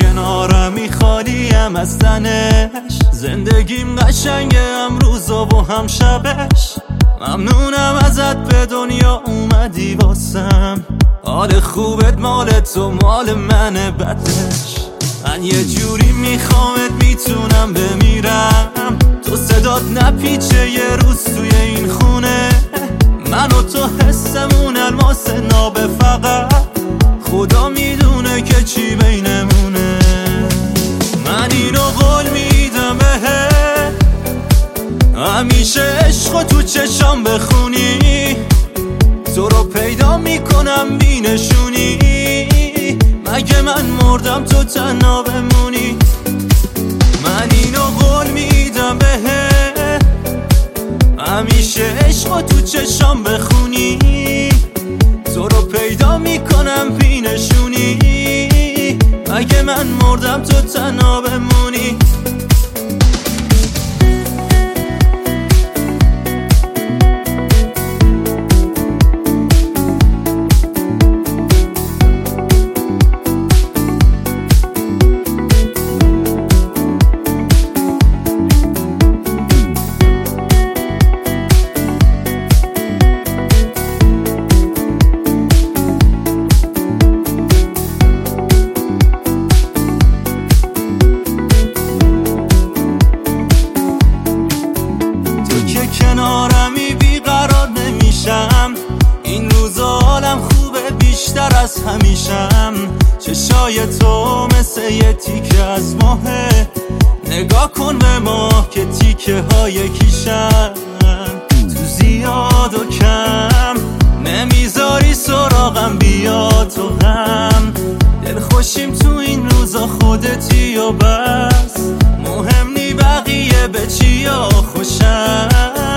کنارمی خالیم از تنش. زندگیم قشنگه امروزا و هم شبش. ممنونم ازت به دنیا اومدی واسم. حال خوبت مال تو مال منه بدش. من یه جوری میخوامت میتونم بمیرم. تو صدات نپیچه یه روز توی این خونه. من و تو حسمون الماس نابه فقط. خدا میدونه که چی بینمونه. من اینو قول میدم بهت همیشه عشقو تو چشام بخونی. تو رو پیدا میکنم بینشونی. مگه من مردم تو تنها بمونی. من اینو قول میدم بهت همیشه عشقو تو چشام بخونی. تو رو پیدا میکنم بینشونی. مگه من مردم تو تنها بمونی. کنارمی بیقرار نمیشم. این روزا حالم خوبه بیشتر از همیشم. چشای تو مثل یه تیکه از ماهه. نگاه کن به ما که تیکه های کیشن. تو زیاد و کم نمیذاری سراغم بیا تو غم. دل خوشیم تو این روزا خودتی و بس. مهم نی بقیه به چیا خوشم.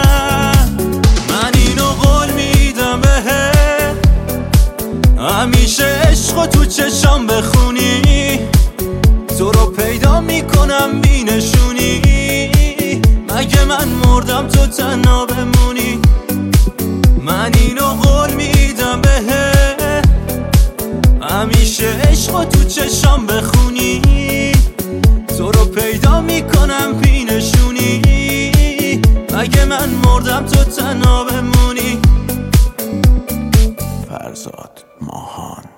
همیشه عشقو تو چشام بخونی. تو رو پیدا میکنم بینشونی. مگه من مردم تو تنها بمونی. من اینو قول میدم بهت همیشه عشقو تو چشام بخونی. تو رو پیدا میکنم بینشونی. مگه من مردم تو تنها بمونی. فرزاد ماهان.